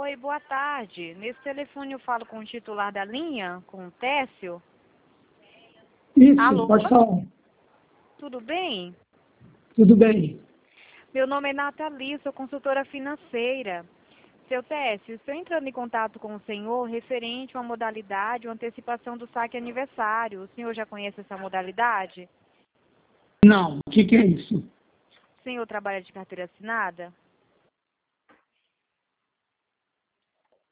Oi, boa tarde. Nesse telefone eu falo com o titular da linha, com o Técio. Isso, Alô? pode falar. Tudo bem? Tudo bem. Meu nome é Nathalie, sou consultora financeira. Seu Técio, estou entrando em contato com o senhor referente a uma modalidade, uma antecipação do saque aniversário. O senhor já conhece essa modalidade? Não, o que é isso? O senhor trabalha de carteira assinada?